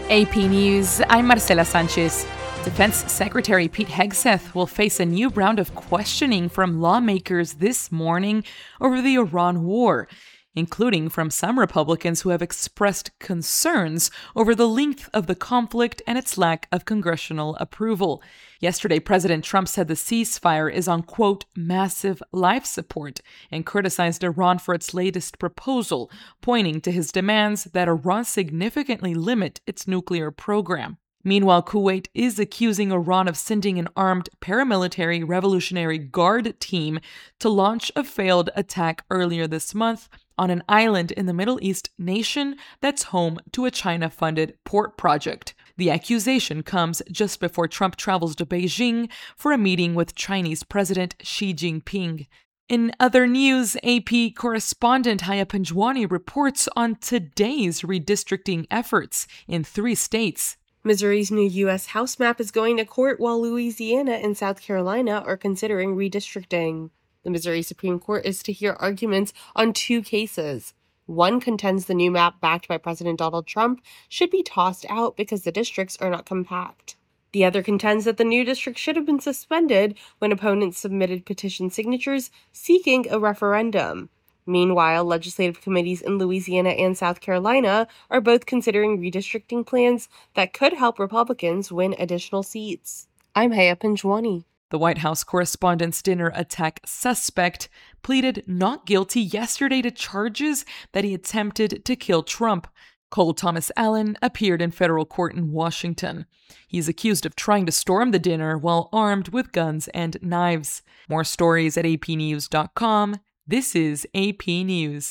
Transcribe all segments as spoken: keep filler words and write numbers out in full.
A P News, I'm Marcela Sanchez. Defense Secretary Pete Hegseth will face a new round of questioning from lawmakers this morning over the Iran war, including from some Republicans who have expressed concerns over the length of the conflict and its lack of congressional approval. Yesterday, President Trump said the ceasefire is on, quote, massive life support, and criticized Iran for its latest proposal, pointing to his demands that Iran significantly limit its nuclear program. Meanwhile, Kuwait is accusing Iran of sending an armed paramilitary Revolutionary Guard team to launch a failed attack earlier this month on an island in the Middle East nation that's home to a China-funded port project. The accusation comes just before Trump travels to Beijing for a meeting with Chinese President Xi Jinping. In other news, A P correspondent Haya Panjwani reports on today's redistricting efforts in three states. Missouri's new U S House map is going to court while Louisiana and South Carolina are considering redistricting. The Missouri Supreme Court is to hear arguments on two cases. One contends the new map backed by President Donald Trump should be tossed out because the districts are not compact. The other contends that the new district should have been suspended when opponents submitted petition signatures seeking a referendum. Meanwhile, legislative committees in Louisiana and South Carolina are both considering redistricting plans that could help Republicans win additional seats. I'm Haya Panjwani. The White House Correspondents' Dinner attack suspect pleaded not guilty yesterday to charges that he attempted to kill Trump. Cole Thomas Allen appeared in federal court in Washington. He's accused of trying to storm the dinner while armed with guns and knives. More stories at a p news dot com. This is A P News.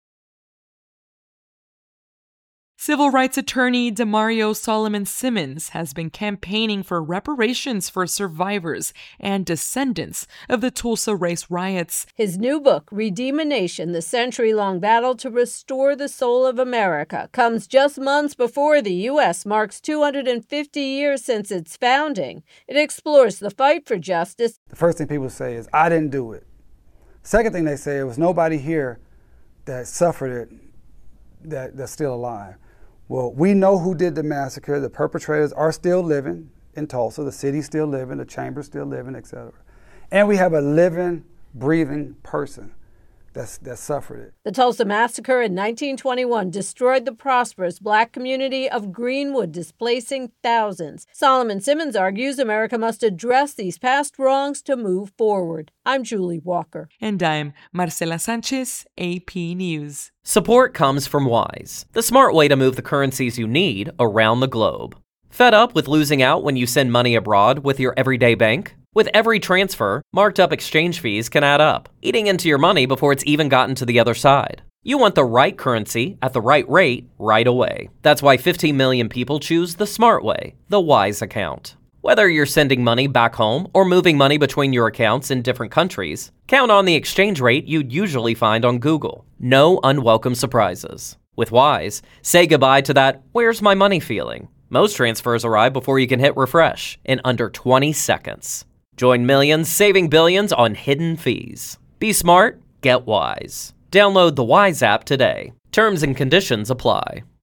Civil rights attorney Damario Solomon Simmons has been campaigning for reparations for survivors and descendants of the Tulsa race riots. His new book, Redeem a Nation, The Century-Long Battle to Restore the Soul of America, comes just months before the U S marks two hundred fifty years since its founding. It explores the fight for justice. The first thing people say is, I didn't do it. Second thing they say, there was nobody here that suffered it that, that's still alive. Well, we know who did the massacre. The perpetrators are still living in Tulsa. The city's still living. The chamber's still living, et cetera. And we have a living, breathing person that's that suffered it. The Tulsa Massacre in nineteen twenty-one destroyed the prosperous black community of Greenwood, displacing thousands. Solomon Simmons argues America must address these past wrongs to move forward. I'm Julie Walker. And I'm Marcela Sanchez, A P News. Support comes from Wise, the smart way to move the currencies you need around the globe. Fed up with losing out when you send money abroad with your everyday bank? With every transfer, marked up exchange fees can add up, eating into your money before it's even gotten to the other side. You want the right currency at the right rate right away. That's why fifteen million people choose the smart way, the Wise account. Whether you're sending money back home or moving money between your accounts in different countries, count on the exchange rate you'd usually find on Google. No unwelcome surprises. With Wise, say goodbye to that "where's my money" feeling. Most transfers arrive before you can hit refresh in under twenty seconds. Join millions saving billions on hidden fees. Be smart, get Wise. Download the Wise app today. Terms and conditions apply.